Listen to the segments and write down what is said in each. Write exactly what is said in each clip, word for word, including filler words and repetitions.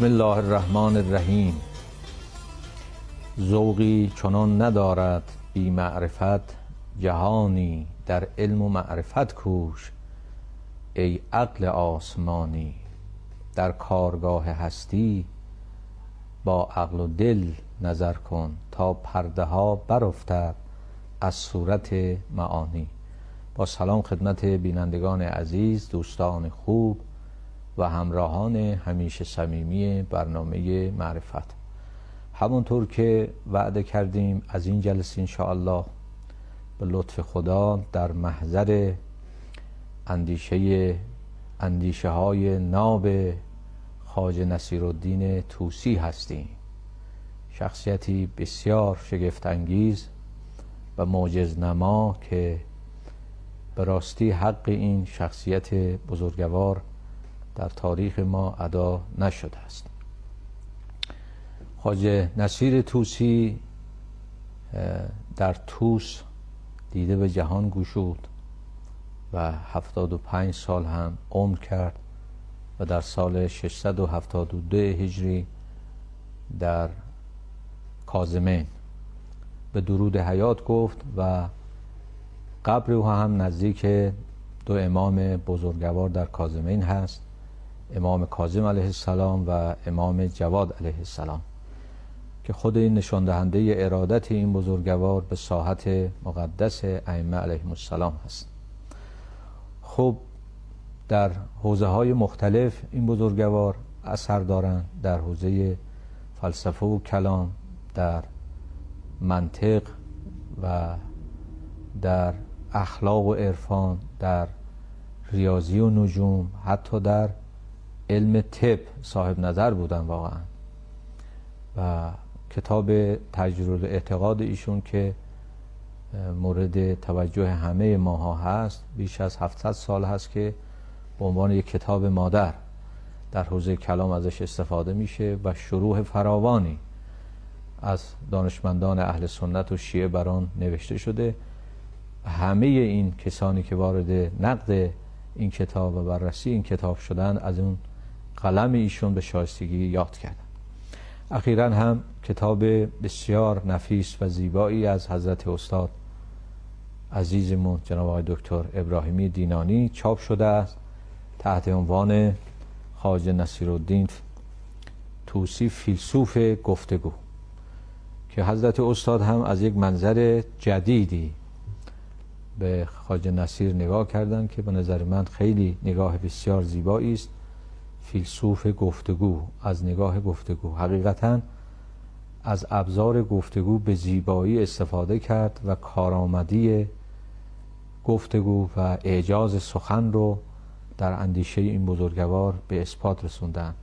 بسم الله الرحمن الرحیم. ذوقی چنان ندارد بی معرفت، جهانی در علم و معرفت کوش ای عقل آسمانی. در کارگاه هستی با عقل و دل نظر کن تا پرده ها برافتد از صورت معانی. با سلام خدمت بینندگان عزیز، دوستان خوب و همراهان همیشه صمیمی برنامه معرفت. همونطور که وعده کردیم از این جلسه انشاءالله به لطف خدا در محضر اندیشه اندیشه های ناب خواجه نصیرالدین طوسی هستیم. شخصیتی بسیار شگفت انگیز و معجزنما که به راستی حق این شخصیت بزرگوار در تاریخ ما ادا نشده است. خواجه نصیر طوسی در طوس دیده به جهان گشود و هفتاد و پنج سال هم عمر کرد و در سال ششصد و هفتاد و دو هجری در کاظمین به درود حیات گفت و قبر او هم نزدیک دو امام بزرگوار در کاظمین هست، امام کاظم علیه السلام و امام جواد علیه السلام، که خود این نشان دهنده ارادت این بزرگوار به ساحت مقدس ائمه علیهم السلام هست. خب در حوزه های مختلف این بزرگوار اثر دارند، در حوزه فلسفه و کلام، در منطق و در اخلاق و عرفان، در ریاضی و نجوم، حتی در علم طب صاحب نظر بودن واقعا. و کتاب تجربه اعتقاد ایشون که مورد توجه همه ماها هست، بیش از هفتصد سال هست که به عنوان یک کتاب مادر در حوزه کلام ازش استفاده میشه و شروح فراوانی از دانشمندان اهل سنت و شیعه بر آن نوشته شده. همه این کسانی که وارد نقد این کتاب و بررسی این کتاب شدن از اون قلم ایشون به شایستگی یاد کردن. اخیراً هم کتاب بسیار نفیس و زیبایی از حضرت استاد عزیزمون جناب آقای دکتر ابراهیمی دینانی چاپ شده است تحت عنوان خواجه نصیرالدین طوسی فیلسوف گفتگو، که حضرت استاد هم از یک منظر جدیدی به خواجه نصیر نگاه کردن که به نظر من خیلی نگاه بسیار زیبایی است. فیلسوف گفتگو، از نگاه گفتگو، حقیقتاً از ابزار گفتگو به زیبایی استفاده کرد و کارآمدی گفتگو و اعجاز سخن رو در اندیشه این بزرگوار به اثبات رسوندن.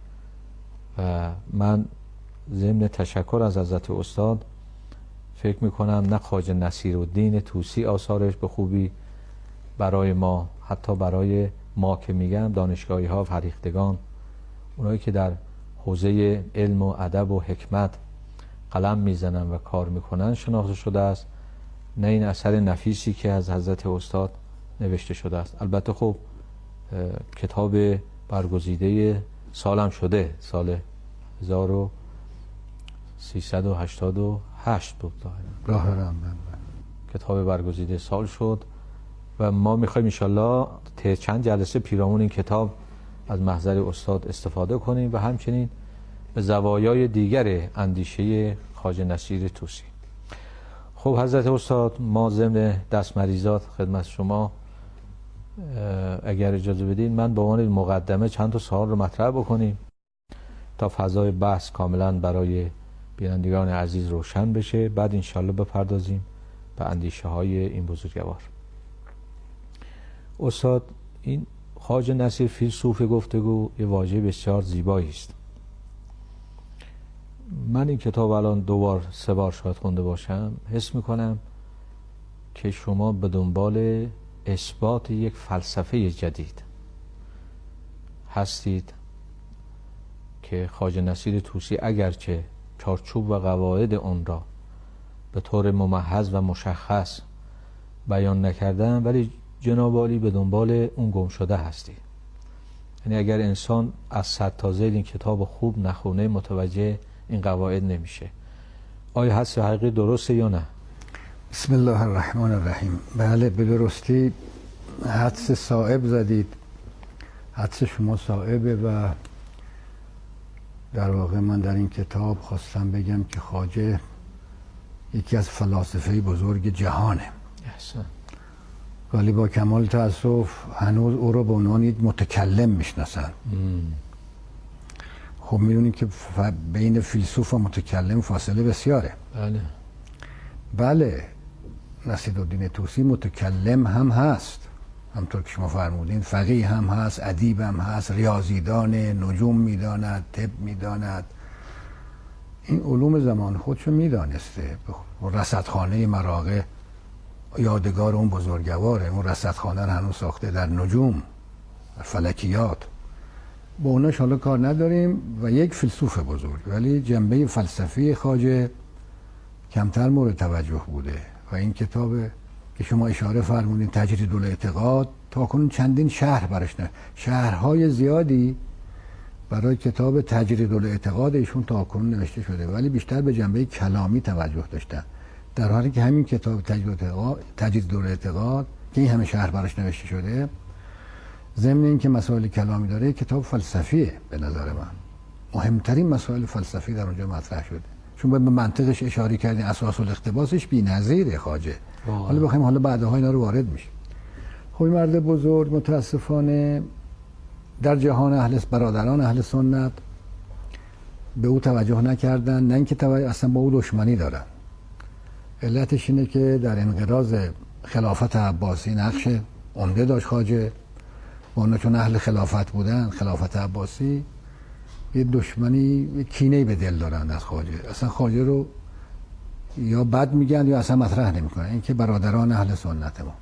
و من ضمن تشکر از حضرت استاد فکر میکنم نه خواجه نصیرالدین طوسی آثارش به خوبی برای ما، حتی برای ما که میگم دانشگاهی ها و فریختگان، اونایی که در حوزه علم و ادب و حکمت قلم میزنن و کار میکنن شناخته شده است، نه این اثر نفیسی که از حضرت استاد نوشته شده است. البته خب کتاب برگزیده سالم شده، سال هزار و سیصد و هشتاد و هشت بود ظاهرا کتاب برگزیده سال شد و ما میخوایم انشالله تا چند جلسه پیرامون این کتاب از محضر استاد استفاده کنیم و همچنین به زوایای دیگر اندیشه خواجه نصیر طوسی. خب حضرت استاد، ما ضمن دستمریزات خدمت شما اگر اجازه بدین من به عنوان مقدمه چند تا سوال رو مطرح بکنیم تا فضای بحث کاملا برای بینندگان عزیز روشن بشه، بعد انشالله بپردازیم به اندیشه های این بزرگوار. استاد، این خواجه نصیر فیلسوف گفتگو یه واژه بسیار زیبایی است. من این کتاب الان دو بار سه بار شاید خونده باشم، حس میکنم که شما به دنبال اثبات یک فلسفه جدید هستید که خواجه نصیر طوسی اگرچه چارچوب و قواعد اون را به طور ممحض و مشخص بیان نکردن، ولی جناب عالی به دنبال اون گم شده هستی یعنی اگر انسان از صد تا زید این کتاب خوب نخونه متوجه این قواعد نمیشه. آیا حدس حقیقی درسته یا نه؟ بسم الله الرحمن الرحیم. بله به درستی حدس صائب زدید. حدس شما صائبه و در واقع من در این کتاب خواستم بگم که خواجه یکی از فلاسفه بزرگ جهانه. احسن. ولی با کمال تأسف هنوز او رو به عنوان یک متکلم میشناسن. خب میدونید که بین فیلسوف و متکلم فاصله بسیاره. بله بله نصیرالدین طوسی متکلم هم هست، همطور که شما فرمودین، فقیه هم هست، ادیب هم هست، ریاضیدانه، نجوم میداند، طب میداند، این علوم زمان خودشو میدانسته. رصدخانه مراغه یادگار اون بزرگواره، اون رصدخانه رو هنوز ساخته در نجوم، در فلکیات. با اوناش حالا کار نداریم و یک فیلسوف بزرگ، ولی جنبه فلسفی خواجه کمتر مورد توجه بوده و این کتاب که شما اشاره فرمودین تجرید الاعتقاد تا کنون چندین شرح برش نه شرحهای زیادی برای کتاب تجرید الاعتقاد ایشون تا کنون نوشته شده، ولی بیشتر به جنبه کلامی توجه داشتن، در حالی که همین کتاب تجرید الاعتقاد که این همه شرح برش نوشته شده ضمن این که مسائل کلامی داره کتاب فلسفیه. به نظر من مهمترین مسائل فلسفی در اونجا مطرح شده، چون به منطقش اشاره کردین، اساس الاقتباسش بی‌نظیره خواجه. حالا بخوایم حالا بعدها اینا رو وارد میشه. خب مرد بزرگ متاسفانه در جهان اهل برادران اهل سنت به او توجه نکردن، نه اینکه اصلا با او دشمنی دارن. علتش اینه که در انقراض خلافت عباسی نقش عمده داشت خواجه، با اونا چون اهل خلافت بودن، خلافت عباسی، یه دشمنی، یه کینه‌ای به دل دارن از خواجه. اصلا خواجه رو یا بد میگن یا اصلا مطرح نمیکنن. این که برادران اهل سنت ما.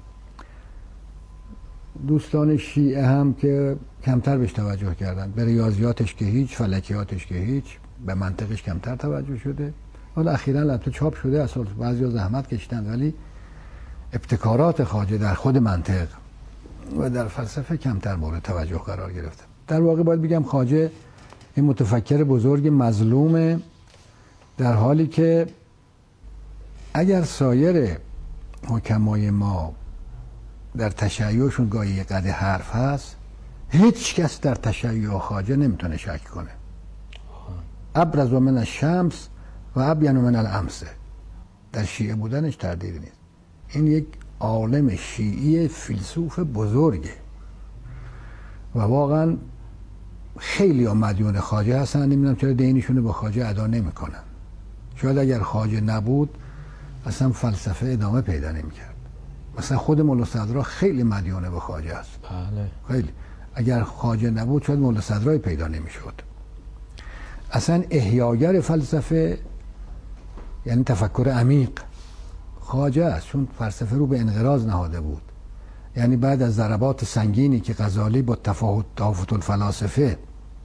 دوستان شیعه هم که کمتر بهش توجه کردن، به ریاضیاتش که هیچ، فلکیاتش که هیچ، به منطقش کمتر توجه شده. حالا اخیراً البته چاپ شده، اصلا بعضیا زحمت کشیدن، ولی ابتکارات خواجه در خود منطق و در فلسفه کمتر مورد توجه قرار گرفته. در واقع باید بگم خواجه این متفکر بزرگ مظلومه، در حالی که اگر سایر حکمای ما در تشیعشون گاهی قد حرف هست، هیچ کس در تشیع خواجه نمیتونه شک کنه. ابرز من الشمس و ابین من الامس. در شیعه بودنش تردیدی نیست. این یک عالم شیعی فیلسوف بزرگه و واقعا خیلی ها مدیون خواجه هستن، نمیدونم چرا دینشون رو با خواجه ادا نمیکنن. شاید اگر خواجه نبود اصلا فلسفه ادامه پیدا نمیکرد. مثلا خود مولا صدرا خیلی مدیون به خواجه است. بله. خیلی. اگر خواجه نبود شاید مولا صدرای پیدا نمیشد. اصلا احیاگر فلسفه یعنی تفکر عمیق خواجه است، چون فلسفه رو به انقراض نهاده بود. یعنی بعد از ضربات سنگینی که غزالی با تفاوت تفاوت الفلاسفه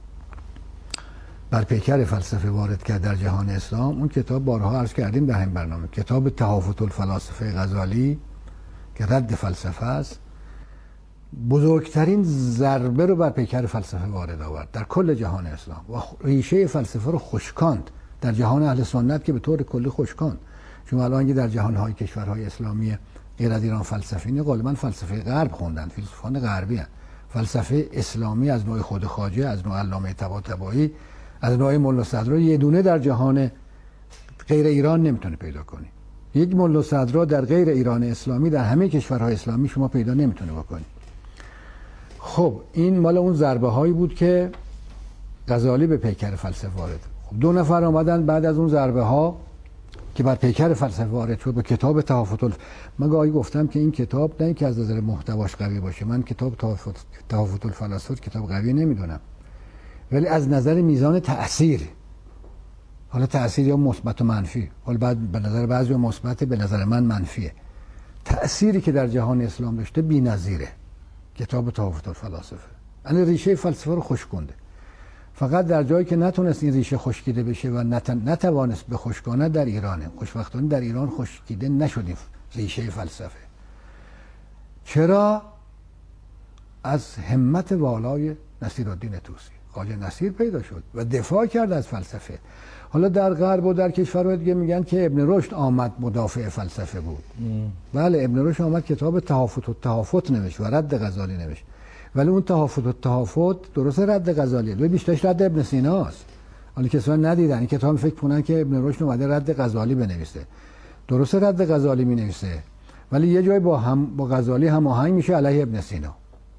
بر پیکر فلسفه وارد کرد در جهان اسلام، اون کتاب بارها عرض کردیم در همین برنامه، کتاب تفاوت الفلاسفه غزالی که رد فلسفه است، بزرگترین ضربه رو بر پیکر فلسفه وارد آورد در کل جهان اسلام و ریشه فلسفه رو خشکاند در جهان اهل سنت که به طور کلی خشکاند. چون الان که در جهان‌های کشورهای اسلامی غیر از ایران فلسفیین غالبا فلسفه غرب خوندن، فیلسوفان غربی هستند. فلسفه اسلامی از نوع خود خواجه، از نوع علامه طباطبایی، از نوع مولا صدرا یه دونه در جهان غیر ایران نمیتونه پیدا کنی. یک مولا صدرا در غیر ایران اسلامی در همه کشورهای اسلامی شما پیدا نمیتونه بکنی. خب این مال اون ضربه هایی بود که غزالی به پیکر فلسفه وارد. خب دو نفر آمدن بعد از اون ضربه ها که بر پیکر فلسفه وارد شد به کتاب تفاوت الف... من گاهی گفتم که این کتاب نه اینکه از نظر محتواش قوی باشه، من کتاب تفاوت تفاوت الفلاسفه کتاب قوی نمیدونم، ولی از نظر میزان تأثیر، حالا تأثیر یا مثبت و منفی، حالا بعد به نظر بعضی مثبت، به نظر من منفیه، تأثیری که در جهان اسلام داشته بی‌نظیره کتاب تفاوت الفلاسفه. یعنی ریشه فلسفه رو خشکونده. فقط در جایی که نتونست این ریشه خشکیده بشه و نت... نتوانست به خشکانه در ایرانه، خوشبختانه در ایران خشکیده نشدیم ریشه فلسفه. چرا؟ از همت والای نصیرالدین طوسی. خواجه نصیر پیدا شد و دفاع کرد از فلسفه. حالا در غرب و در کشورهای دیگه میگن که ابن رشد آمد مدافع فلسفه بود. ام. بله، ابن رشد آمد کتاب تهافت و تهافت نوشت و رد غزالی نوشت، ولی اون تهافت و تهافت درست رد غزالیه، ولی بیشترش رد ابن سیناست. حالا کسان ندیدن این کتاب فکر کنن که ابن رشد اومده رد غزالی بنویسه. درست رد غزالی مینویسه، ولی یه جای با هم با غزالی هماهنگ میشه علیه ابن سینا.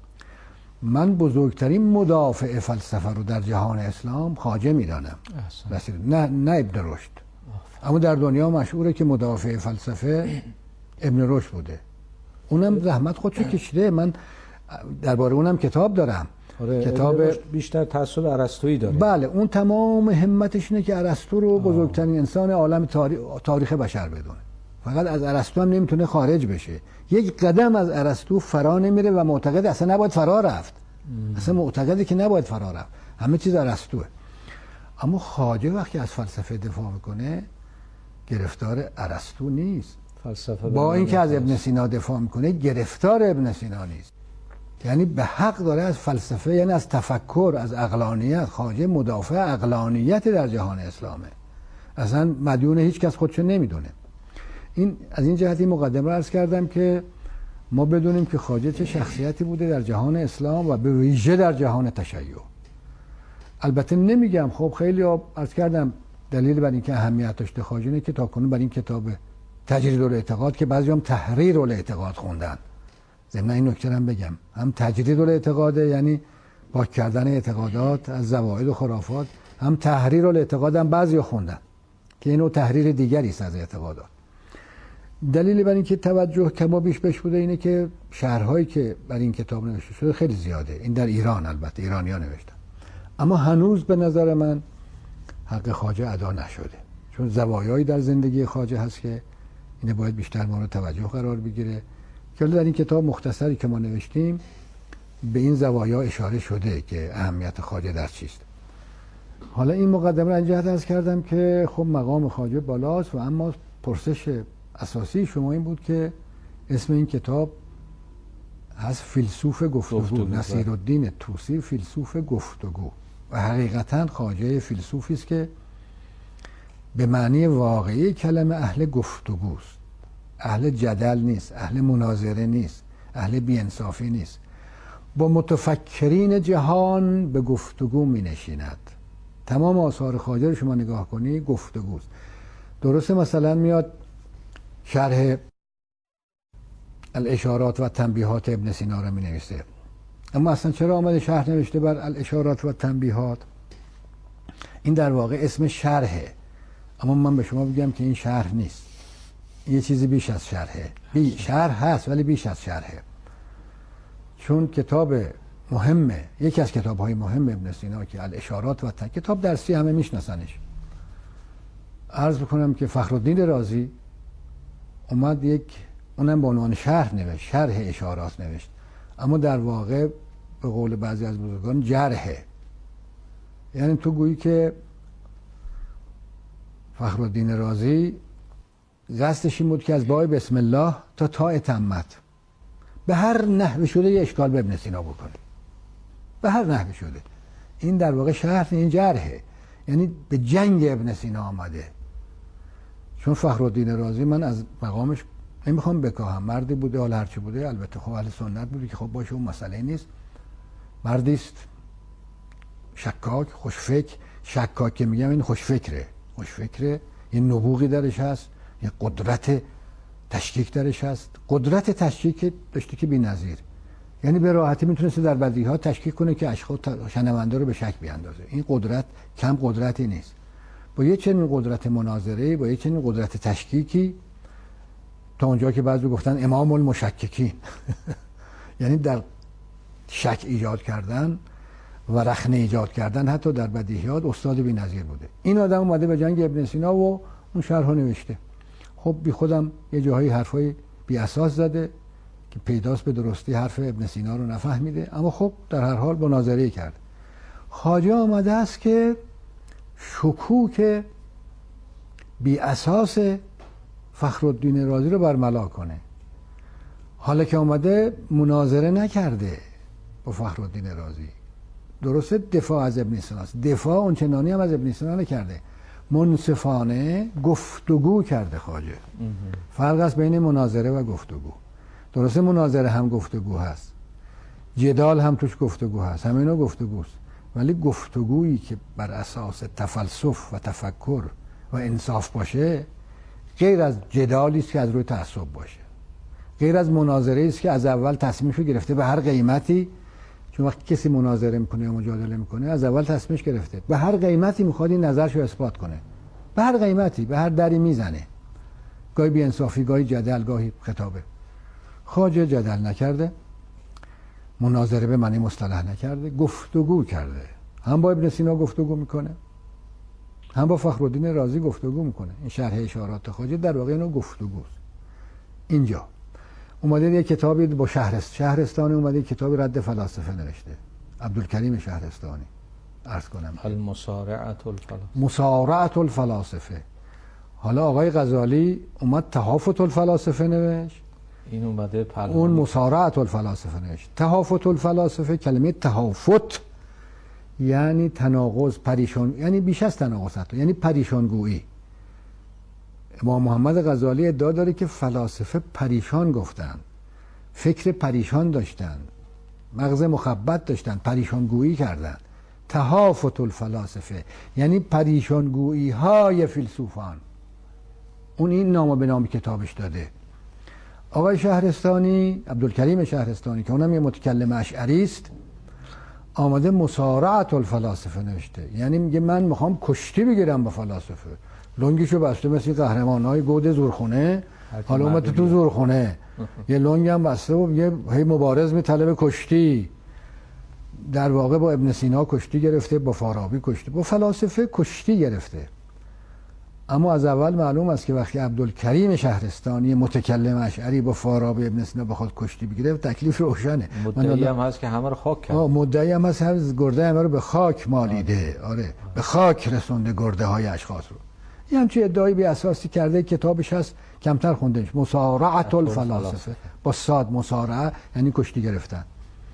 من بزرگترین مدافع فلسفه رو در جهان اسلام خواجه میدانم، نه نه ابن رشد. اما در دنیا مشهوره که مدافع فلسفه ابن رشد بوده. اونم زحمت خودشو کشیده. من درباره اونم کتاب دارم. آره، کتاب بیشتر تعصب ارسطویی داره. بله، اون تمام همتش اینه که ارسطو رو بزرگترین انسان عالم تاریخ, تاریخ بشر بدونه. فقط از ارسطو هم نمیتونه خارج بشه. یک قدم از ارسطو فرا نمیره و معتقد اصلا نباید فرا رفت. ام. اصلا معتقده که نباید فرا رفت. همه چیز ارسطوئه. اما خواجه وقتی از فلسفه دفاع میکنه گرفتار ارسطو نیست. فلسفه با اینکه از ابن سینا دفاع میکنه گرفتار ابن سینا نیست. یعنی به حق داره از فلسفه، یعنی از تفکر، از عقلانیت. خواجه مدافع عقلانیت در جهان اسلامه. اصلا مدیون هیچ کس خودشو نمیدونه. این از این جهتی مقدمه عرض کردم که ما بدونیم که خواجه چه شخصیتی بوده در جهان اسلام و به ویژه در جهان تشیع. البته نمیگم، خب خیلی عرض کردم دلیل بر اینکه اهمیت داشته خواجه اینه که تاکنون بر این کتاب تجرید الاعتقاد که بعضی هم تحریر الاعتقاد خوندن. ضمن این نکته هم بگم، هم تجرید الاعتقاد یعنی پاک کردن اعتقادات از زوائد و خرافات، هم تحریر الاعتقاد هم بعضی خوندن که اینو تحریر دیگری است از اعتقادات. دلیل بر اینکه توجه کما بیش بش بوده اینه که شرح‌هایی که بر این کتاب نوشته شده خیلی زیاده. این در ایران، البته ایرانی‌ها نوشتن، اما هنوز به نظر من حق خواجه ادا نشده، چون زوایایی در زندگی خواجه هست که اینه باید بیشتر مورد توجه قرار بگیره. که در این کتاب مختصری که ما نوشتیم به این زوایا اشاره شده که اهمیت خواجه در چیست. حالا این مقدمه را انجهت عرض کردم که خب مقام خواجه بالاست و اما پرسش اساسی شما این بود که اسم این کتاب هست فیلسوف گفتگو. نصیرالدین طوسی فیلسوف گفتگو. و حقیقتا خواجه فیلسوفی است که به معنی واقعی کلمه اهل گفتگوست، اهل جدل نیست، اهل مناظره نیست، اهل بی‌انصافی نیست. با متفکرین جهان به گفتگو می نشیند. تمام آثار خواجه رو شما نگاه کنی گفتگوست. درسته مثلا میاد شرح الاشارات و تنبیهات ابن سینا رو می نویسه، اما اصلا چرا آمده شرح نوشته بر الاشارات و تنبیهات؟ این در واقع اسم شرحه، اما من به شما بگم که این شرح نیست، یه چیزی بیش از شرحه. بی شرح هست ولی بیش از شرحه، چون کتاب مهمه، یکی از کتاب‌های مهم ابن سینا که الاشارات و تن... کتاب درسی همه میشناسنش. عرض بکنم که فخرالدین رازی اومد یک اونم با عنوان شرح نوشت، شرح اشارات نوشت، اما در واقع به قول بعضی از بزرگان جرحه. یعنی تو گویی که فخرالدین رازی قصدش این بود که از باب بسم الله تا تا تمت به هر نحوی شده یه اشکال به ابن سینا بکنه، به هر نحوی شده. این در واقع شرح، این جرحه، یعنی به جنگ ابن سینا آمده. چون فخرالدین رازی من از مقامش نمیخوام بکاهم، مردی بوده، حالا هرچی بوده، البته خب اهل سنت بوده که خب باشه اون مسئله نیست، مردی است شکاک، خوشفکر. شکاک که میگم این خوشفکره، خوشفکره، یه نبوغی درش هست، یه قدرت تشکیک درش هست. قدرت تشکیک داشته که بی‌نظیر، یعنی به راحتی میتونسته در بدیهات تشکیک کنه که اشخاص شنونده رو به شک بیاندازه. این قدرت کم قدرتی نیست. با یه چنین قدرت مناظره، با یه چنین قدرت تشکیکی، تا اونجا که بعضی گفتن امام المشککین یعنی در شک ایجاد کردن و رخنه ایجاد کردن حتی در بدیهیات استاد بی‌نظیر بوده. این آدم اومده به جنگ ابن سینا و اون شرح نوشته. خب بی خودم یه جاهایی حرفای بی اساس زده که پیداست به درستی حرف ابن سینا رو نفهمیده، اما خب در هر حال مناظره کرد. خواجه آمده است که شکوک بی اساس فخرالدین رازی رو برملا کنه. حالا که آمده مناظره نکرده با فخرالدین رازی، درسته دفاع از ابن سینا است، دفاع اونچنانی هم از ابن سینا نکرده، منصفانه گفتگو کرده خواجه. فرق است بین مناظره و گفتگو. درسته مناظره هم گفتگو هست، جدال هم توش گفتگو هست، همه اینا گفتگوست، ولی گفتگویی که بر اساس تفلسف و تفکر و انصاف باشه غیر از جدالی است که از روی تعصب باشه، غیر از مناظره است که از اول تصمیمش رو گرفته به هر قیمتی. چون وقتی کسی مناظره میکنه یا مجادله میکنه از اول تصمیمش گرفته به هر قیمتی میخواد این نظرش رو اثبات کنه، به هر قیمتی، به هر دری میزنه، گاهی بی‌انصافی، گاهی جدل، گاهی خطابه. خواجه جدل نکرده، مناظره به معنی مصطلح نکرده، گفتگو کرده. هم با ابن سینا گفتگو میکنه، هم با فخرالدین رازی گفتگو میکنه. این شرح اشارات خواجه در واقع اینو گفتگوست. اینجا اومده یه کتابی با شهرست شهرستانی اومده کتابی رد فلاسفه نوشته، عبدالکریم شهرستانی عرض کنم المصارعة الفلاسفه، مصارعة الفلاسفه. حالا آقای غزالی اومد تهافت الفلاسفه نوشت، این اومده پلوان. اون مصارعة الفلاسفه نوشت. تهافت الفلاسفه، کلمه تهافت یعنی تناقض، پریشان، یعنی بیش از تناقض حتی، یعنی پریشانگویی. امام محمد غزالی ادعا داره که فلاسفه پریشان گفتن، فکر پریشان داشتن، مغز مخبط داشتن، پریشانگویی کردن. تهافت الفلاسفه یعنی پریشانگویی های فیلسوفان. اون این نامو به نام کتابش داده. آقای شهرستانی، عبدالکریم شهرستانی که اونم یه متکلم اشعری است، آمده مصارعة الفلاسفه نوشته، یعنی میگه من میخوام کشتی بگیرم با فلاسفه. لنگیشو بسته مثل قهرمانای گود زورخونه، حالا اومد تو زورخونه یه لنگ هم بسته و یه هی مبارز میطلب کشتی. در واقع با ابن سینا کشتی گرفته، با فارابی کشتی، با فلاسفه کشتی گرفته. اما از اول معلوم است که وقتی عبدالکریم شهرستانی متکلم اشعری با فارابی ابن سینا بخواد کشتی بگیره تکلیف روشنه. مدعی هم هست که همه رو خاک کرد. مدعی هم هست هر گرده همه رو به خاک مالیده. آره, آره. به خاک رسونده گرده های اشخاص رو. این همچه ادعایی بی اساسی کرده. کتابش هست، کمتر خوندنش، مصارعة الفلاسفه با صاد، مصارعه یعنی کشتی گرفتن.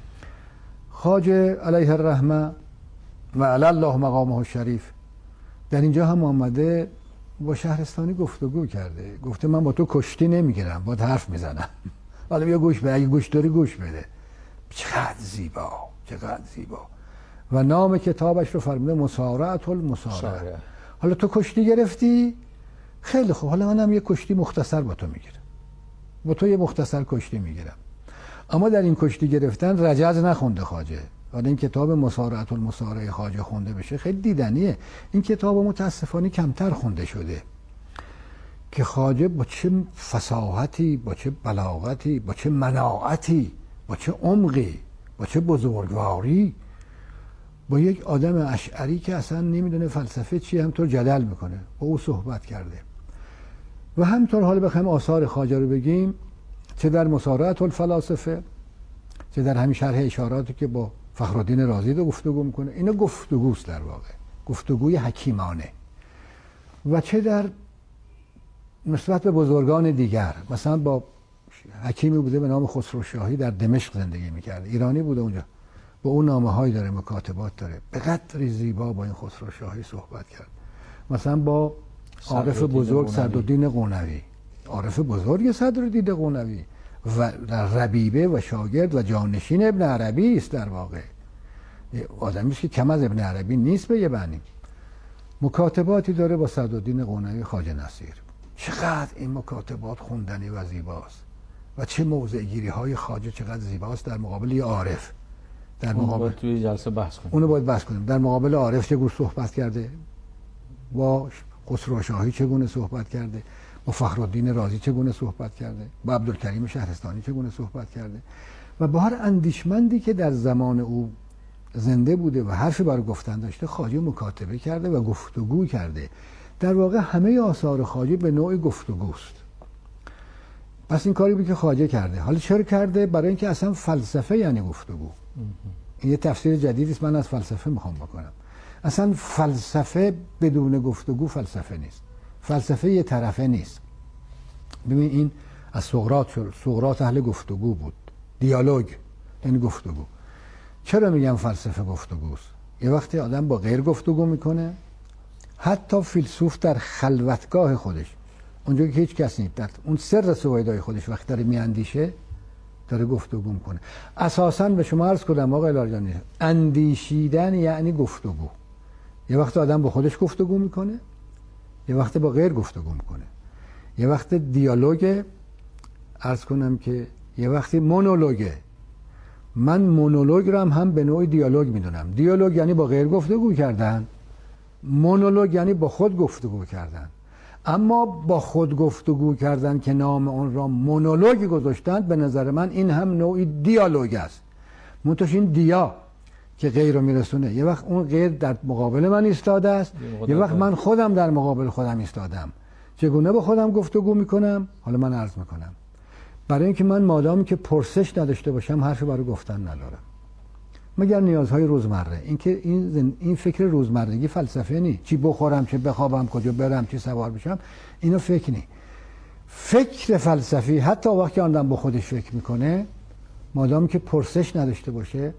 خواجه علیه الرحمه و علی الله مقامه الشریف در اینجا هم آمده با شهرستانی گفتگو کرده، گفته من با تو کشتی نمیگیرم، با حرف میزنم. حالا بیا گوش بده، اگه گوش داری گوش بده. چقدر زیبا، چقدر زیبا. و نام کتابش رو فرموده مصارعة المصارعه. حالا تو کشتی گرفتی، خیلی خوب، حالا منم یه کشتی مختصر با تو میگیرم، با تو یه مختصر کشتی میگیرم. اما در این کشتی گرفتن رجز نخونده خواجه. حالا این کتاب مصارعة المصارعه خواجه خونده بشه خیلی دیدنیه. این کتاب متاسفانه کمتر خونده شده که خواجه با چه فصاحتی، با چه بلاغتی، با چه مناعتی، با چه عمقی، با چه بزرگواری با یک آدم اشعری که اصلا نمیدونه فلسفه چی همطور جدل میکنه، با او صحبت کرده. و همطور حالا بخوایم آثار خواجه رو بگیم، چه در مصارعة الفلاسفه، چه در همین شرح اشاراتی که با فخرالدین رازی رو گفتگو میکنه، اینا گفتگوست در واقع، گفتگوی حکیمانه. و چه در نسبت به بزرگان دیگر، مثلا با حکیمی بوده به نام خسرو شاهی در دمشق زندگی میکرده، ایرانی بوده اونجا، با اون نامه هایی داره، مکاتبات داره، به قدری زیبا با این خسرو شاهی صحبت کرد. مثلا با عارف بزرگ صدرالدین قونوی، عارف بزرگ صدرالدین قونوی و ربیبه و شاگرد و جانشین ابن عربی است. در واقع آدمی است که کم از ابن عربی نیست به یه بنی. مکاتباتی داره با صدرالدین قونوی خواجه نصیر. چقدر این مکاتبات خوندنی و زیباست و چه موضع گیری های خواجه چقدر زیباست در مقابل یه عارف. در مقابل باید توی جلسه بحث کنیم. اونو باید بحث کنیم. در مقابل عارف چگونه صحبت کرده، با خسرو شاهی چگونه صحبت کرده، با فخرالدین رازی چگونه صحبت کرده، با عبدالکریم شهرستانی چگونه صحبت کرده. و با هر اندیشمندی که در زمان او زنده بوده و حرفی برای گفتن داشته خواجه مکاتبه کرده و گفتگو کرده. در واقع همه آثار خواجه به نوع گفتگوست. پس این کاری بود که خواجه کرده. حالا چرا کرده؟ برای اینکه اصلا فلسفه یعنی گفتگو. این یه تفسیر جدیدی است من از فلسفه میخوام بکنم. اصلا فلسفه بدون گفتگو فلسفه نیست. فلسفه یه طرفه نیست. ببین این از سقراط شد. سقراط اهل گفتگو بود. دیالوگ یعنی گفتگو. چرا میگم فلسفه گفتگوست؟ یه وقتی آدم با غیر گفتگو میکنه، حتی فیلسوف در خلوتگاه خودش، اونجا که هیچ کس نیست، در اون سر سویدای خودش وقتی داره میاندیشه داره گفتگو میکنه. اساساً به شما عرض کردم آقای لاریجانی، اندیشیدن یعنی گفتگو. یه وقت آدم با خودش گفتگو میکنه، یه وقت با غیر گفتگو میکنه، یه وقت دیالوگ، عرض کنم که یه وقتی مونولوگه. من مونولوگ رو هم, هم به نوعی دیالوگ میدونم. دیالوگ یعنی با غیر گفتگو کردن، مونولوگ یعنی با خود گفتگو کردن. اما با خود گفتگو کردن که نام اون را مونولوگ گذاشتند، به نظر من این هم نوعی دیالوگ است. منتها این دیا که غیر رو میرسونه، یه وقت اون غیر در مقابل من ایستاده است، یه وقت من خودم در مقابل خودم ایستادم. چگونه با خودم گفتگو میکنم؟ حالا من عرض میکنم. برای اینکه من مادامی که پرسش نداشته باشم حرفی برای گفتن ندارم، مگر نیازهای روزمره. اینکه این زن... این فکر روزمرگی فلسفه نی، چی بخورم، چی بخوابم، کجا برم، چی سوار بشم، اینو فکر نی. فکر فلسفی حتی وقتی آدم با خودش فکر میکنه، مادامی که پرسش نداشته باشه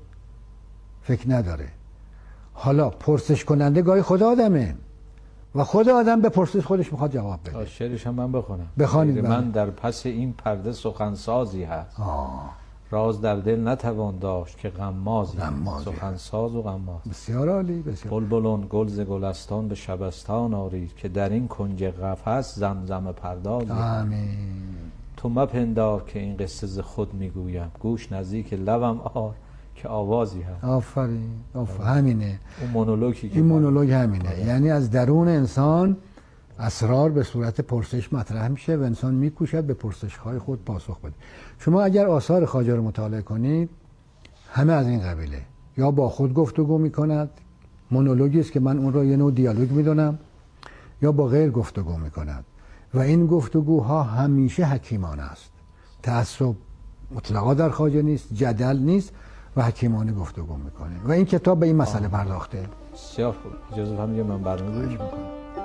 فکر نداره. حالا پرسش کننده گاهی خود آدمه و خود آدم به پرسش خودش میخواد جواب بده. شعرش هم من بخونم. بخوانید. من در پس این پرده سخنسازی هست، آه. راز در دل نتوان داشت که غمازی، سخنساز و غماز. بسیار عالی. بسیار بلبلون گل ز گلستان به شبستان آرید، که در این کنج قفس زمزم پردازی. آمین. تو مپندار که این قصه ز خود میگویم، گوش نزدیک لبم آر که آوازی هست. آفرین. آفرین. همینه اون مونولوگی که این مونولوگ همینه. آه. یعنی از درون انسان اسرار به صورت پرسش مطرح میشه و انسان میکوشد به پرسش‌های خود پاسخ بده. شما اگر آثار خواجه رو مطالعه کنید، همه از این قبیله. یا با خود گفتگو میکند، مونولوگی است که من اون رو یه نوع دیالوگ میدونم، یا با غیر گفتگو میکند و این گفتگوها همیشه حکیمانه است. تعصب مطلقا در خواجه نیست، جدل نیست و حکیمانه گفتگو میکنه و این کتاب به این مسئله پرداخته. بسیار خوب. اجازه فرمایید من برنامه گوش میکنم.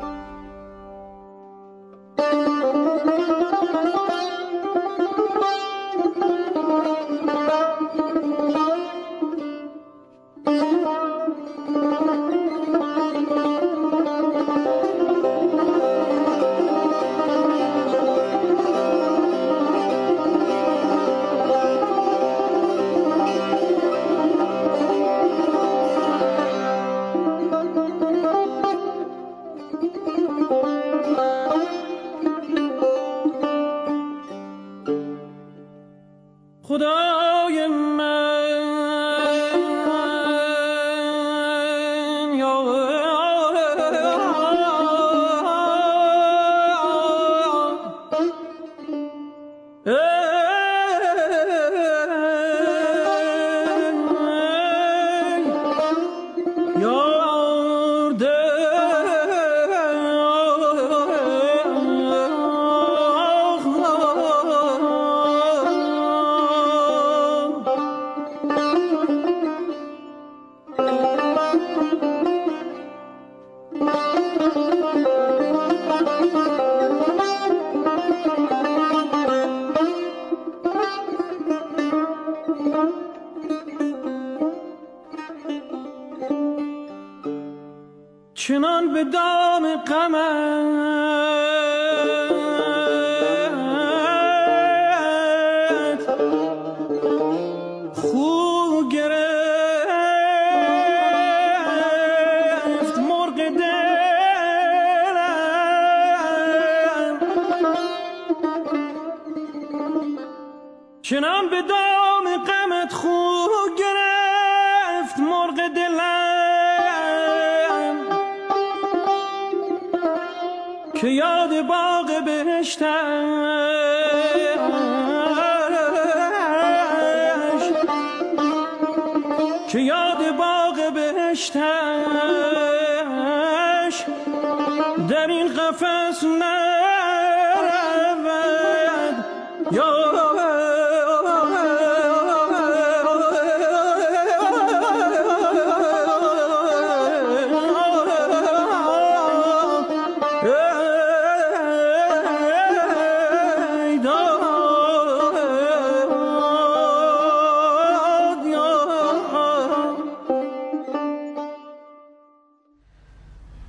خدای من یا چنان به دام غمت خو گرفت مرغ دلم، چنان به دام غمت خو گرفت مرغ دلم که یاد باغ بهشتش که یاد باغ بهشتش در این قفس نرود یا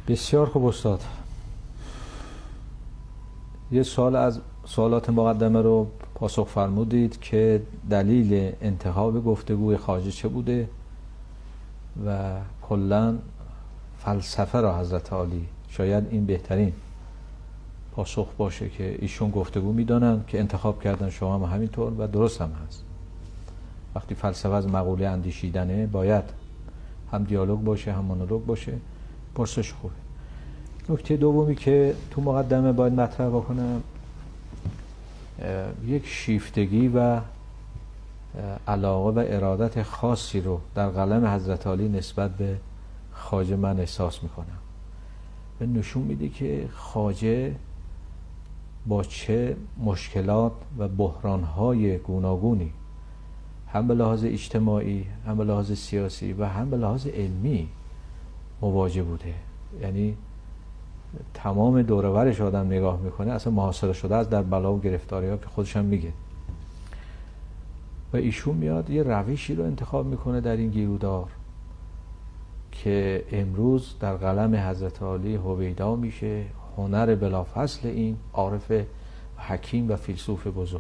بسیار خوب استاد. یه سوال از سوالات مقدمه رو پاسخ فرمودید که دلیل انتخاب گفتگوی خواجه چه بوده و کلاً فلسفه را حضرت عالی، شاید این بهترین پاسخ باشه که ایشون گفتگو میدانن که انتخاب کردن، شما هم همینطور و درست هم هست. وقتی فلسفه از مقوله اندیشیدنه باید هم دیالوگ باشه هم مونولوگ باشه. پرسش خوبه. نکته دومی که تو مقدمه باید مطرح بکنم، یک شیفتگی و علاقه و ارادت خاصی رو در قلم حضرت عالی نسبت به خواجه من احساس میکنم و نشون میده که خواجه با چه مشکلات و بحرانهای گوناگونی هم به لحاظ اجتماعی، هم به لحاظ سیاسی و هم به لحاظ علمی مواجه بوده. یعنی تمام دور و برش آدم نگاه میکنه اصلا محاصره شده از در بلا و گرفتاری ها که خودش هم میگه و ایشون میاد یه روشی رو انتخاب میکنه در این گیرودار که امروز در قلم حضرت عالی هویدا میشه هنر بلافصل این عارف حکیم و فیلسوف بزرگ.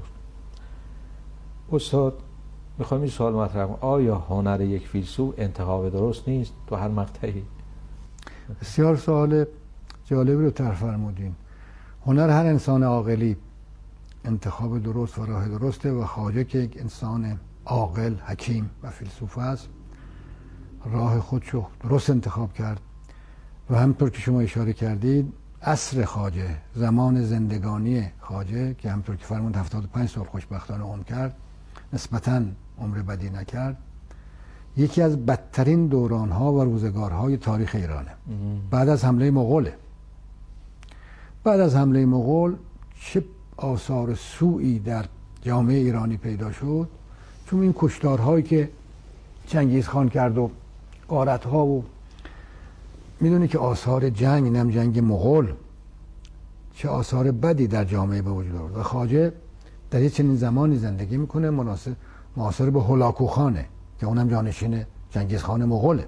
استاد میخوام این سوال مطرح کنم، آیا هنر یک فیلسوف انتخاب درست نیست تو هر مقطعی؟ بسیار سوال جالبی رو طرح فرمودین. هنر هر انسان عاقلی انتخاب درست و راه درسته و خواجه که یک انسان عاقل، حکیم و فیلسوف است راه خودشو درست انتخاب کرد و همطور که شما اشاره کردید عصر خواجه، زمان زندگانی خواجه که همطور که فرمود هفتاد و پنج سال خوشبختانه عمر کرد، نسبتاً عمر بدی نکرد، یکی از بدترین دورانها و روزگارهای تاریخ ایرانه. بعد از حمله مغول بعد از حمله مغول چه آثار سوئی در جامعه ایرانی پیدا شد، چون این کشتارهایی که چنگیز خان کرد و غارتها و میدونی که آثار جنگ، اینم جنگ مغول، چه آثار بدی در جامعه به وجود آورد و خواجه در یه چنین زمانی زندگی میکنه مناسب معاصر به هولاکو خانه که اونم جانشین چنگیز خان مغوله.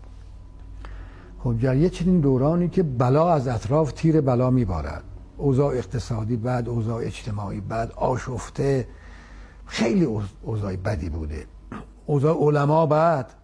خب در یه چنین دورانی که بلا از اطراف تیر بلا میبارد، اوضاع اقتصادی بعد، اوضاع اجتماعی بعد، آشفته، خیلی اوضاع بدی بوده، اوضاع علما بعد.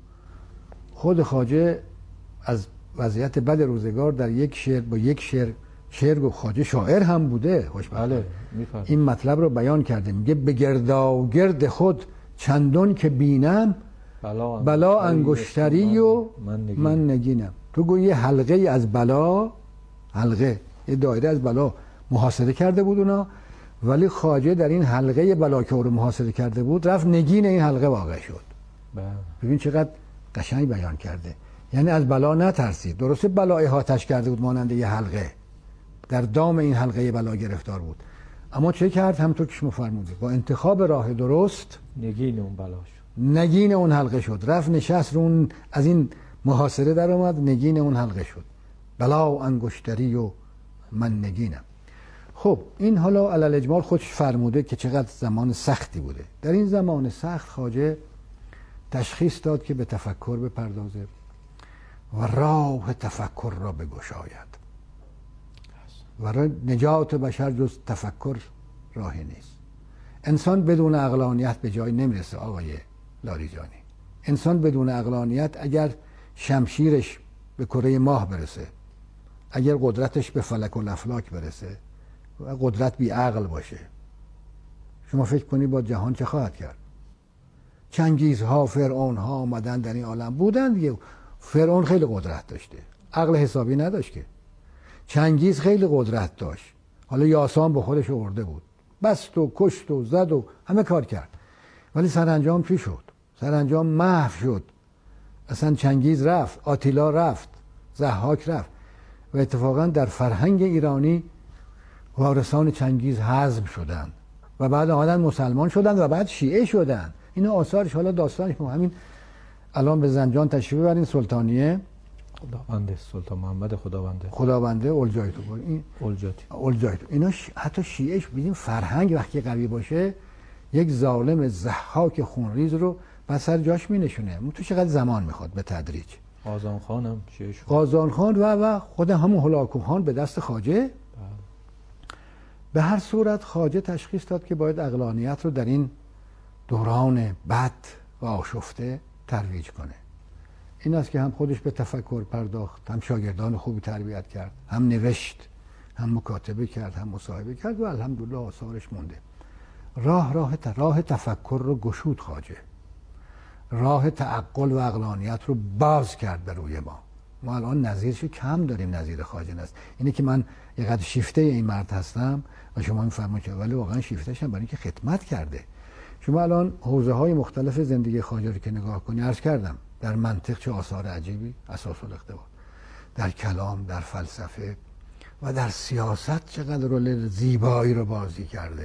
خود خواجه از وضعیت بد روزگار در یک شعر با یک شعر شعر گفت، خواجه شاعر هم بوده خوشبختانه، این مطلب رو بیان کرده، میگه به گردا گرد خود چندون که بینم بلا, بلا انگشتری و من, من نگینم. تو گویی یه حلقه از بلا، حلقه یه دایره از بلا محاصره کرده بود اونا، ولی خواجه در این حلقه بلا که او رو محاصره کرده بود رفت نگین این حلقه واقع شد. ببین چقدر قشنگ بیان کرده، یعنی از بلا نترسید. درسته بلا احاطش کرده بود مانند یه حلقه، در دام این حلقه بلا گرفتار بود، اما چه کرد؟ همونطور که شما فرمودید با انتخاب راه درست نگین اون بلا شد، نگین اون حلقه شد، رفت نشست رو اون، از این محاصره در اومد، نگین اون حلقه شد. بلا انگشتری و من نگینم. خب این حالا علل اجمال خودش فرموده که چقدر زمان سختی بوده. در این زمان سخت خواجه تشخیص داد که به تفکر بپردازه و راه تفکر را بگشاید و نجات بشر جز تفکر راهی نیست. انسان بدون عقلانیت به جای نمیرسه آقای لاریجانی. انسان بدون عقلانیت اگر شمشیرش به کره ماه برسه، اگر قدرتش به فلک و الافلاک برسه و قدرت بی عقل باشه، شما فکر کنی با جهان چه خواهد کرد؟ چنگیزها، فرعونها آمدن در این عالم بودن دیگه. فرعون خیلی قدرت داشته، عقل حسابی نداشت که. چنگیز خیلی قدرت داشت، حالا یاسان به خودش آورده بود، بست و کشت و زد و همه کار کرد، ولی سرانجام چی شد؟ سرانجام محو شد. اصلا چنگیز رفت، آتیلا رفت، ضحاک رفت و اتفاقا در فرهنگ ایرانی وارثان چنگیز حذف شدند و بعد آمدن مسلمان شدند و بعد شیعه شدند. این آثارش، حالا داستانش همین الان به زنجان تشریف ببرین، سلطانیه خداونده، سلطان محمد خداونده خداونده اولجایتو، این اولجاتی اولجایتو اینا ش... حتی شیعهش ببین فرهنگ وقتی قوی باشه یک ظالم ضحاک خونریز رو بر سر جاش می نشونه. تو چقدر زمان میخواد به تدریج. قازان خان هم چیه شد؟ قازان خان و و خود همون هلاکو خان به دست خواجه. به هر صورت خواجه تشخیص داد که باید عقلانیت رو در این دوران بد و آشفته ترویج کنه. این است که هم خودش به تفکر پرداخت، هم شاگردان خوبی تربیت کرد، هم نوشت، هم مکاتبه کرد، هم مصاحبه کرد و الحمدلله آثارش مونده. راه راه راه تفکر رو گشود خواجه، راه تعقل و عقلانیت رو باز کرد به روی ما. ما الان نظیرشو کم داریم، نظیر خواجه است. اینه که من یه قدر شیفته این مرد هستم و شما میفرمایید که ولی واقعا شیفته‌شم برای اینکه خدمت کرده. شما الان حوزه های مختلف زندگی خواجه رو که نگاه کنی، عرض کردم در منطق چه آثار عجیبی، اساس الاقتباس، در کلام، در فلسفه و در سیاست چقدر رول زیبایی رو بازی کرده،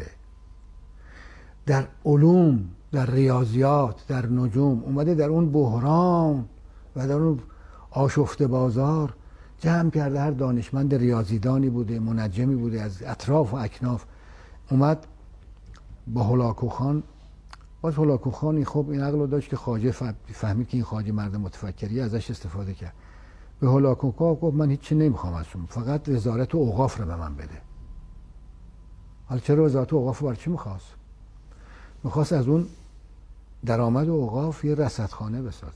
در علوم، در ریاضیات، در نجوم اومده در اون بحران و در اون آشفته بازار جمع کرده. هر دانشمند ریاضیدانی بوده، منجمی بوده از اطراف و اکناف، اومد با هلاکو خان. باز هلاکو خانی خب این عقل رو داشت که خواجه فهمید که این خواجه مرد متفکریه، ازش استفاده کرد. به هلاکو خان گفت من هیچی نمیخوام از شما، فقط وزارت اوقاف رو به من بده. حالا چرا وزارت اوقاف برای چی میخواست؟ میخواست از اون درآمد اوقاف یه رصدخانه بسازه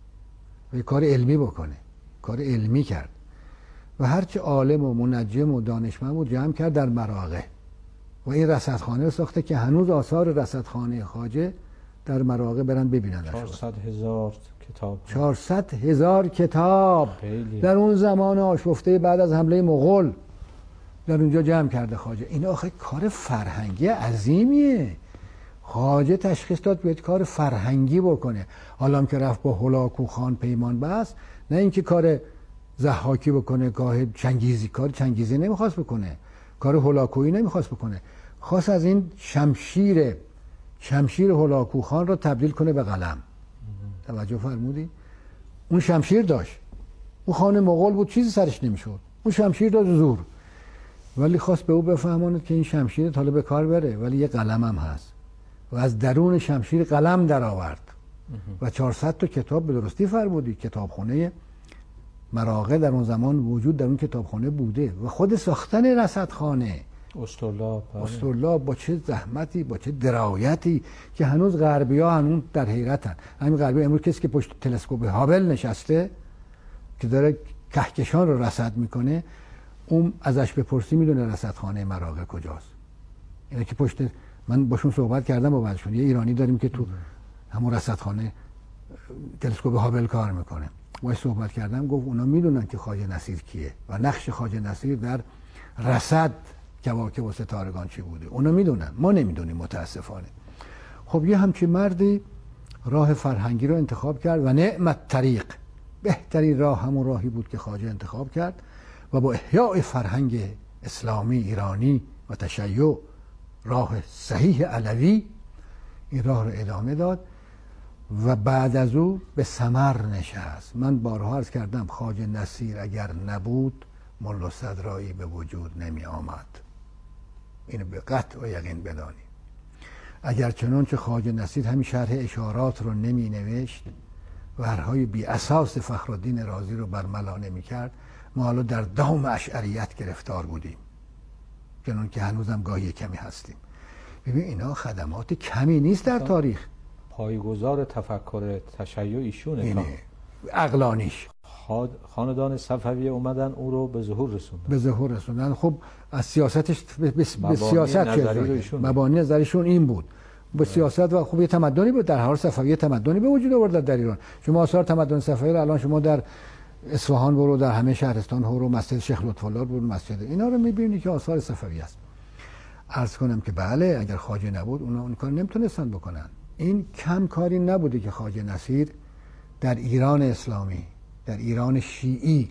و یه کار علمی بکنه. کار علمی کرد و هرچی عالم و منجم و دانشمند بود جمع کرد در مراغه و این رصدخانه رو ساخته که هنوز آثار رصدخانه خواجه در مراغه برن ببینن. چهارصد هزار کتاب چهارصد هزار کتاب خیلی. در اون زمان آشفته بعد از حمله مغول در اونجا جمع کرده خواجه. این آخه کار فرهنگی عظیمیه. خواجه تشخیص داد باید کار فرهنگی بکنه. حالا هم که رفت با هلاکو خان پیمان بست، نه اینکه کار ضحاکی بکنه، کار چنگیزی کار چنگیزی نمیخواست بکنه، کار هلاکویی نمیخواست بکنه، خواست از این شمشیر شمشیر هلاکو خان رو تبدیل کنه به قلم. توجه فرمودی؟ اون شمشیر داشت، اون خان مغول بود چیزی سرش نمیشد، اون شمشیر داشت زور، ولی خواست به او بفهماند که این شمشیر حالا به کار بره ولی یه قلم هم هست و از درون شمشیر قلم در آورد و چهارصد تا کتاب به درستی فرمودی. کتابخونه مراغه در اون زمان وجود در اون کتابخانه بوده و خود ساختن رصدخانه اسطرلاب اسطرلاب با چه زحمتی، با چه درایتی که هنوز غربی‌ها هنوز در حیرتن. همین غربی امروز کسی که پشت تلسکوپ هابل نشسته که داره کهکشان رو رصد میکنه، اون ازش بپرسی میدونه رصدخانه مراغه کجاست. اینا که پشت، من باشون صحبت کردم با بعضشون، یه ایرانی داریم که تو همون رصدخانه تلسکوپ هابل کار میکنه، باهاش صحبت کردم، گفت اونا میدونن که خواجه نصیر کیه و نقش خواجه نصیر در رصد کواکب و ستارگان چی بوده. اونا میدونن، ما نمیدونیم متاسفانه. خب یه همچین مردی راه فرهنگی رو انتخاب کرد و نعمت طریق، بهترین راه همون راهی بود که خواجه انتخاب کرد و با احیاء فرهنگ اسلامی ایرانی و تشیع، راه صحیح علوی، این راه رو ادامه داد و بعد از او به ثمر نشست. من بارها عرض کردم خواجه نصیر اگر نبود ملا صدرایی به وجود نمی آمد. اینو به قطع و یقین بدانی. اگر چنانچه خواجه نصیر همین شرح اشارات رو نمی نوشت و حرفهای بی اساس فخرالدین رازی رو برملا نمی کرد، ما حالا در دام اشعریت گرفتار بودیم، چنان که هنوزم گاهی کمی هستیم. ببین اینا خدمات کمی نیست در تاریخ. پایه‌گذار تفکر تشیع ایشونه، اینه عقلانیش. خاندان صفویه اومدن او رو به ظهور رسوندن به ظهور رسوندن. خب از سیاستش به, به سیاست که مبانی نظریشون این بود، به سیاست و خب یه تمدنی بود. در حال صفویه تمدنی به وجود آورد در ایران. شما آثار تمدن صفویه رو الان شما در اصفهان برو، در همه شهرستان برو، مسجد شیخ لطف‌الله برو، مسجد اینا رو می‌بینی که آثار صفویه است. عرض کنم که بله اگر خواجه نبود اونا اون کار نمیتونستن بکنن. این کم کاری نبوده که خواجه نصیر در ایران اسلامی، در ایران شیعی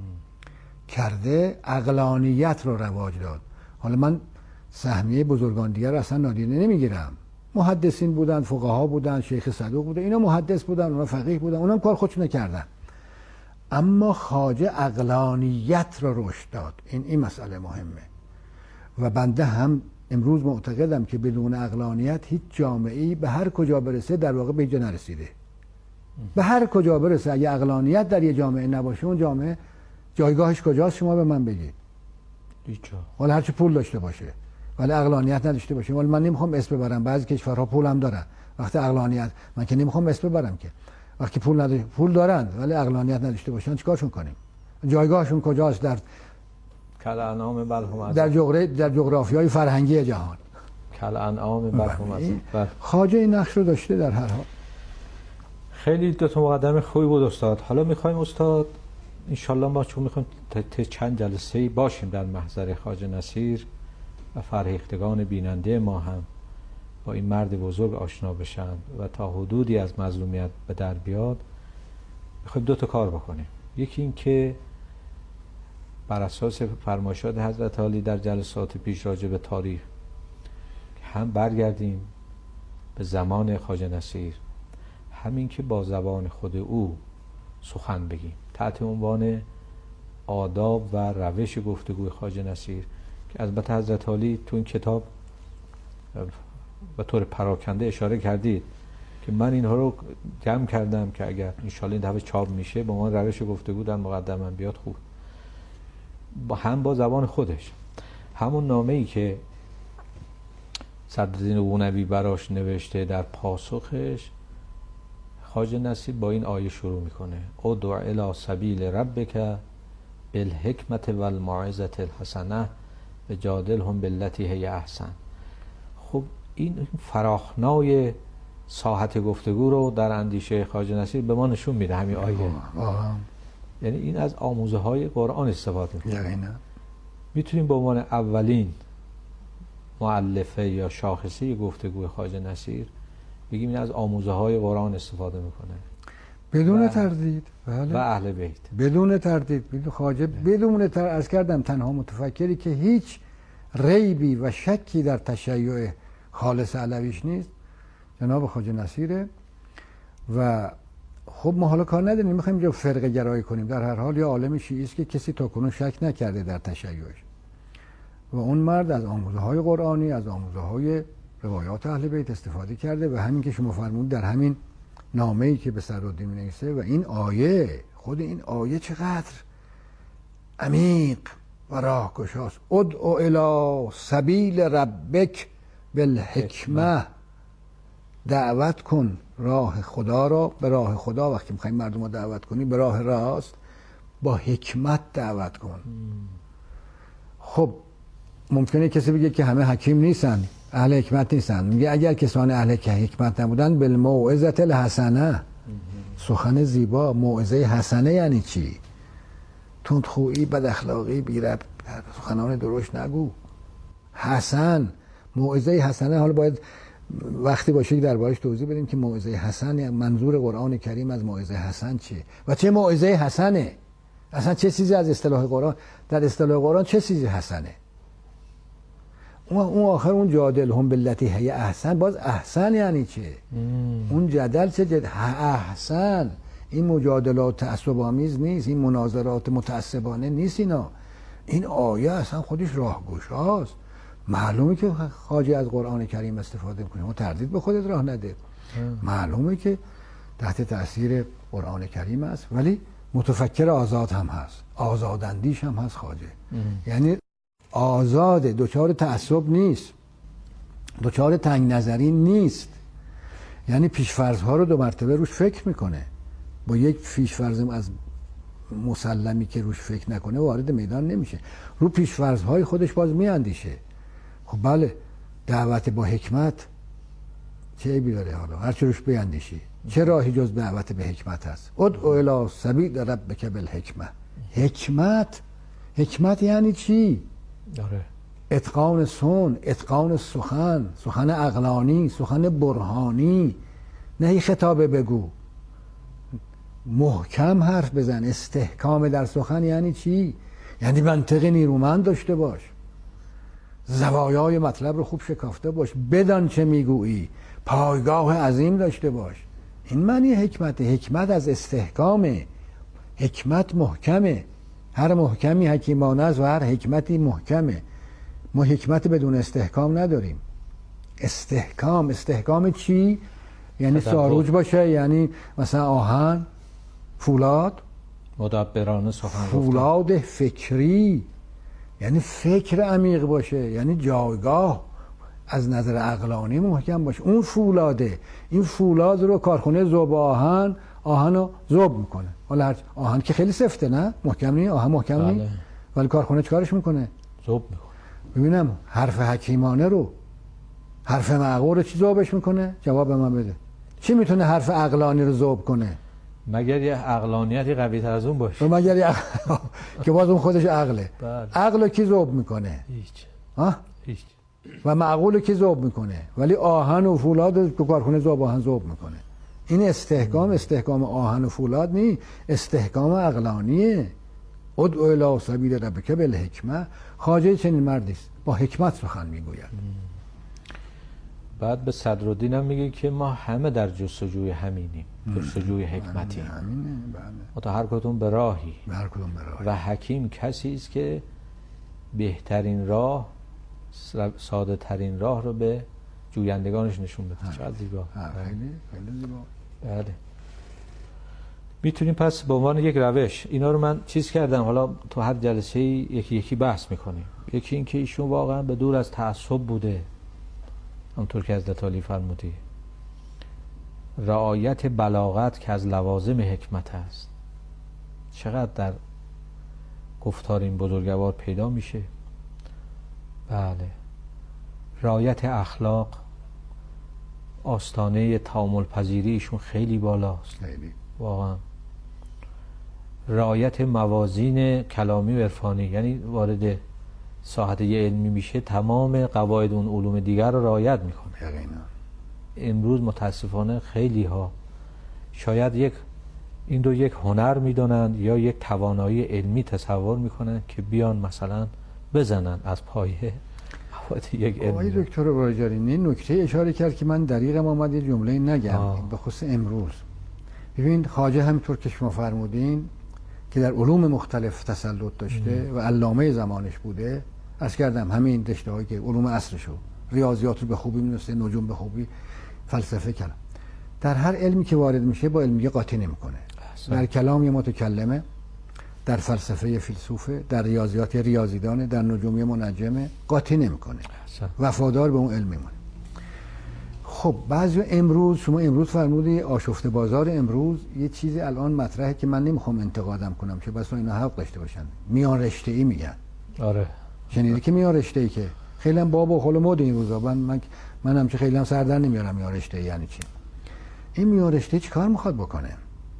کرده، عقلانیت رو رواج داد. حالا من سهمیه بزرگان دیگر اصلا نادیده نمیگیرم. محدثین بودن، فقها بودن، شیخ صدوق بودن، اینا محدث بودن، اونا فقیه بودن، اونم کار خودشون نکردن. اما خواجه عقلانیت رو رشد داد. این این مسئله مهمه و بنده هم امروز معتقدم که بدون عقلانیت هیچ جامعه‌ای به هر کجا برسه در واقع به اینجا نرسیده. به هر کجا برسه اگه عقلانیت در یه جامعه نباشه اون جامعه جایگاهش کجاست شما به من بگید؟ هیچ جا. ولی هرچی پول داشته باشه ولی عقلانیت نداشته باشه. ولی من نمیخوام اسم ببرم، بعضی کشورها پول هم دارن، وقتی عقلانیت، من که نمیخوام اسم ببرم که، وقتی پول نداره، پول دارن ولی عقلانیت نداشته باشن چیکارشون کنیم؟ جایگاهشون کجاست در کل انعام بل هم در جغرافی در جغرافیای فرهنگی جهان؟ کل انعام بل هم. خواجه این نقش رو داشته در هر حال. خیلی دو تا مقدمه خوبی بود استاد. حالا میخوایم استاد انشالله ما چون میخوایم تا چند جلسه باشیم در محضر خواجه نصیر و فرهیختگان بیننده ما هم با این مرد بزرگ آشنا بشن و تا حدودی از مظلومیت به در بیاد، میخوایم دو تا کار بکنیم. یکی این که بر اساس فرمایشات حضرت عالی در جلسات پیش راجع به تاریخ هم برگردیم به زمان خواجه نصیر، همین که با زبان خود او سخن بگیم تحت عنوان آداب و روش گفتگوی خواجه نصیر که البته حضرت عالی تو این کتاب به طور پراکنده اشاره کردید که من اینها رو جمع کردم که اگر انشالله این دفعه چاپ میشه با من روش گفتگو در مقدمه بیاد خوب، با هم با زبان خودش. همون نامه‌ای که صدرالدین قونوی براش نوشته در پاسخش خواجه نصیر با این آیه شروع میکنه: ادع الی سبیل ربک بالحکمت و الموعظة الحسنه و جادلهم بالتی هی احسن. خب این فراخنای ساحت گفتگو رو در اندیشه خواجه نصیر به ما نشون میده همین آیه. آه. یعنی این از آموزه های قرآن استفاده میکنه. میتونیم به عنوان اولین مؤلفه یا شاخصه گفتگوی خواجه نصیر بگیم این از آموزه های قرآن استفاده میکنه بدون تردید. بله. و اهل بیت بدون تردید. بدون خواجه بدون تر از کردم تنها متفکری که هیچ ریبی و شکی در تشیع خالص علویش نیست جناب خواجه نصیره. و خب ما حالا کار نداریم، میخوایم اینجا فرقه گرایی کنیم. در هر حال یا عالم شیعی است که کسی تاکنون شک نکرده در تشیعش و اون مرد از آموزه های قرآنی، از آموزه های روایات اهل بیت استفاده کرده و همین که شما فرمودید در همین نامه‌ای که به صدرالدین می‌نویسه و این آیه، خود این آیه چقدر عمیق و راهگشاست. ادع الی سبیل ربک بالحکمه، دعوت کن راه خدا را، به راه خدا. وقتی می‌خوایم مردم رو دعوت کنی به راه راست با حکمت دعوت کن. خب ممکنه کسی بگه که همه حکیم نیستن، اهل حکمت نیستن. میگه اگر کسان اهل حکمت نبودن بالموعظة الحسنه، سخن زیبا. موعظه حسنه یعنی چی؟ تندخویی، بد اخلاقی، بی ربط، سخنان درشت نگو. حسن، موعظه حسنه. حالا باید وقتی باشه که دربارش توضیح بدیم که موعظه حسن یعنی منظور قرآن کریم از موعظه حسن چیه و چه موعظه حسنه. اصلا چه چیزی از اصطلاح قرآن، در اصطلاح قرآن چه چیزی حسنه؟ اون آخر اون جادلهم بالتی هی احسن، باز احسن یعنی چه؟ مم. اون جدل چه جدل؟ احسن. این مجادلات تعصب آمیز نیست، این مناظرات متعصبانه نیست. اینا این آیه اصلا خودش راهگشاست. معلومه که خواجه از قرآن کریم استفاده میکنه، اون تردید به خودت راه نده. مم. معلومه که تحت تاثیر قرآن کریم است، ولی متفکر آزاد هم هست، آزاداندیش هم هست خواجه. مم. یعنی آزاد، دوچار تعصب نیست، دوچار تنگ نظری نیست. یعنی پیشفرض ها رو دو مرتبه روش فکر میکنه. با یک پیشفرض از مسلمی که روش فکر نکنه وارد میدان نمیشه، رو پیشفرض های خودش باز میاندیشه. خب بله، دعوت با حکمت چه عیبی داره؟ حالا هر چه روش بیاندیشی، چه راهی جز دعوت به حکمت هست؟ ادع الی سبیل ربک بالحکمه. حکمت، حکمت یعنی چی؟ داره اتقان سن، اتقان سخن، سخن عقلانی، سخن برهانی. نه خطابه بگو، محکم حرف بزن. استحکام در سخن یعنی چی؟ یعنی منطق نیرومند داشته باش، زوایای مطلب رو خوب شکافته باش، بدان چه میگویی، پایگاه عظیم داشته باش. این معنی حکمت. حکمت از استحکامه، حکمت محکمه. هر محکمی حکیمانه است و هر حکمتی محکمه. ما حکمت بدون استحکام نداریم. استحکام، استحکام چی؟ یعنی ساروج باشه، یعنی مثلا آهن، فولاد، مدبرانه سخن گفتن، فولاد فکری، یعنی فکر عمیق باشه، یعنی جایگاه از نظر عقلانی محکم باشه. اون فولاده، این فولاد رو کارخونه ذوب آهن آهن رو ذوب میکنه. حالا آهن که خیلی سفته، نه محکم نیست، آهن محکم نیست، بله. ولی کارخونه چیکارش میکنه؟ ذوب میکنه. ببینم حرف حکیمانه رو، حرف معقول رو چی ذوبش میکنه؟ جواب به من بده. چی میتونه حرف عقلانی رو ذوب کنه؟ مگر یه عقلانیتی قوی تر از اون باشه. مگر یه عقل... که باز اون خودش عقله. بله. عقل رو کی ذوب میکنه؟ هیچ. ها؟ هیچ. و معقول رو کی ذوب میکنه؟ ولی آهن و فولاد تو کارخونه ذوب آهن ذوب میکنه. این استحکام استحکام آهن و فولاد نی، استحکام عقلانیه. ادعو الی سبیل ربک بالحکمه. خواجه چنین مردی است، با حکمت سخن میگوید. بعد به صدرالدین هم میگه که ما همه در جستجوی همینیم، جستجوی حکمتیم. همینه، بله. ما تا هر کدوم به راهی. هر کدوم به راهی. و حکیم کسی است که بهترین راه، ساده ترین راه رو به جویندگانش نشون بده. چقدر زیبا. خیلی خیلی زیبا. بله. میتونیم پس به عنوان یک روش اینا رو من چیز کردم، حالا تو هر جلسه یکی یکی بحث میکنیم. یکی این که ایشون واقعا به دور از تعصب بوده، همونطور که حضرت علی فرمودی، رعایت بلاغت که از لوازم حکمت است. چقدر در گفتار این بزرگوار پیدا میشه. بله. رعایت اخلاق، آستانه تعامل پذیری ایشون خیلی بالاست. خیلی. واقعا. رعایت موازین کلامی و عرفانی، یعنی وارد ساحت یه علمی میشه تمام قواعد اون علوم دیگر رو رعایت میکنه. یقینا. امروز متاسفانه خیلی ها شاید یک این رو یک هنر میدونن یا یک توانایی علمی تصور میکنن که بیان مثلا بزنن از پایه قواعد یک علمی. آقای دکتر باجرینی نکته اشاره کرد که من دقیقم آمد یه جمله نگم به خصوص امروز. ببین خواجه همینطور که شما فرمودین که در علوم مختلف تسلط داشته ام. و علامه زمانش بوده، عرض کردم همین رشته هایی که علوم عصرشو، ریاضیات رو به خوبی می‌دونسته، نجوم به خوبی، فلسفه کلام، در هر علمی که وارد میشه با علمیه قاطی نمیکنه. در کلام یه متکلمه، در فلسفه فیلسوفه، در ریاضیات ریاضیدانه، در نجومی منجمه، قاطی نمیکنه، وفادار به اون علم میمونه. خب بعضی امروز شما امروز فرمودی آشفته بازار امروز یه چیزی الان مطرحه که من نمیخوام انتقادم کنم که بس اینا حق داشته باشن، میان رشته ای میگن. آره شنیدی که میان رشته ای که خیلی هم باب و خل مد این روزا، من من منم که خیلی هم سر در نمیارم میان رشته ای یعنی چی. این میان رشته ای چیکار میخواد بکنه؟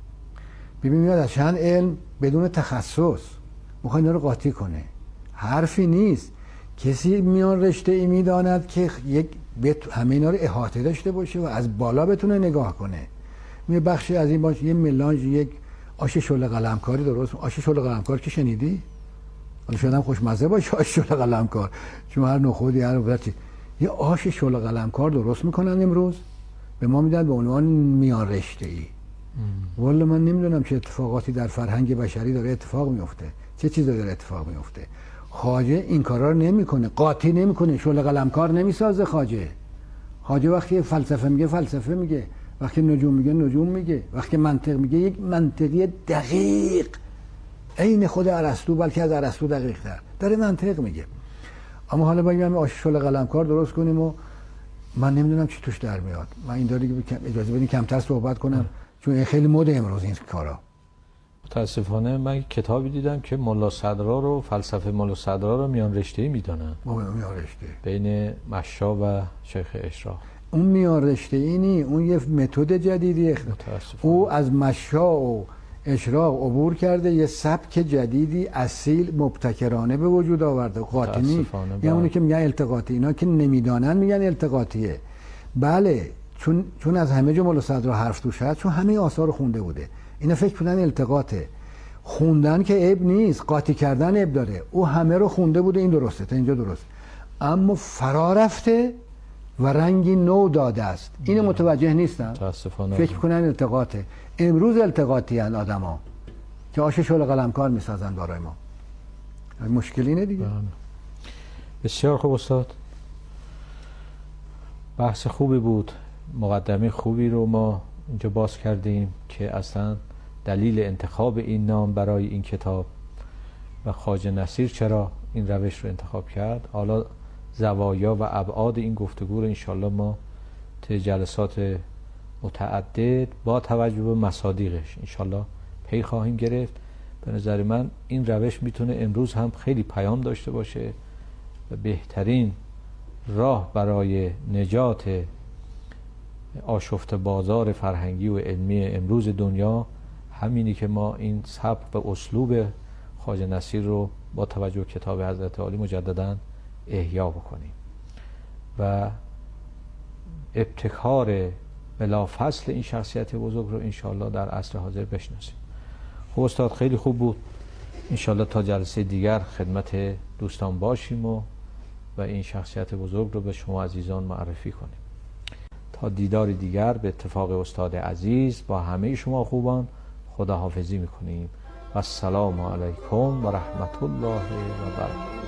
ببین میاد از چند علم بدون تخصص میخواد اینا رو قاطی کنه. حرفی نیست. کسی میان رشته ای میداند که یک همه اینا رو احاطه داشته باشه و از بالا بتونه نگاه کنه. می بخشی از این باشه یه ملانج، یک آش شل قلمکاری درست. آش شل قلمکار که شنیدی؟ حالا شاید هم خوشمزه باشه آش شل قلمکار، چون هر نخودی هر وقتی یه آش شل قلمکار درست میکنن امروز به ما میدن به عنوان میان رشته ای. والا من نمیدونم چه اتفاقاتی در فرهنگ بشری داره اتفاق میفته، چه چیزی داره اتفاق میفته. خواجه این کارا رو نمیکنه، قاطی نمیکنه، شل قلمکار نمیسازه. خواجه خواجه وقتی فلسفه میگه فلسفه میگه، وقتی نجوم میگه نجوم میگه، وقتی منطق میگه یک منطقی دقیق عین خود ارسطو، بلکه از ارسطو دقیق تر داره منطق میگه. اما حالا بگیم آش شل قلمکار درست کنیم و من نمیدونم چی توش در میاد. من این داره که اجازه بدین کمتر صحبت کنم چون این خیلی مد امروز این کارا. متاسفانه من کتابی دیدم که ملا صدرا رو، فلسفه ملا صدرا رو میان رشته‌ای میدونن. میان رشته بین مشا و شیخ اشراق. اون میان رشته‌ای نی، اون یه متد جدیدی. او از مشا و اشراق عبور کرده، یه سبک جدیدی اصیل مبتکرانه به وجود آورده. قاطی نی. یعنی اونی که میگن التقاطی، اینا که نمیدانن میگن التقاطیه. بله چون چون از همه جا ملا صدرا حرف توش هست، چون همه آثار رو خونده بوده. اینا فکر کنن التقاطه. خوندن که عیب نیست، قاطی کردن عیب داره. او همه رو خونده بوده، این درسته تا اینجا درست، اما فرا رفته و رنگی نو داده است. اینو متوجه نیستن، فکر کنن التقاطه. امروز التقاطی ان آدما که آش شل قلمکار میسازن برای ما. مشکل اینه دیگه. بسیار خوب استاد، بحث خوبی بود. مقدمه خوبی رو ما اینجا باز کردیم که اصلا دلیل انتخاب این نام برای این کتاب و خواجه نصیر چرا این روش رو انتخاب کرد. حالا زوایا و ابعاد این گفتگو رو انشالله ما طی جلسات متعدد با توجه به مصادیقش انشالله پی خواهیم گرفت. به نظر من این روش میتونه امروز هم خیلی پیام داشته باشه و بهترین راه برای نجات آشفته بازار فرهنگی و علمی امروز دنیا همینی که ما این سبک و اسلوب خواجه نصیر رو با توجه به کتاب حضرت عالی مجددا احیا بکنیم و ابتکار بلافصل این شخصیت بزرگ رو انشالله در عصر حاضر بشناسیم. خب استاد خیلی خوب بود. انشالله تا جلسه دیگر خدمت دوستان باشیم و و این شخصیت بزرگ رو به شما عزیزان معرفی کنیم. تا دیدار دیگر به اتفاق استاد عزیز با همه شما خوبان خداحافظی میکنیم و السلام علیکم و رحمت الله و برکاته.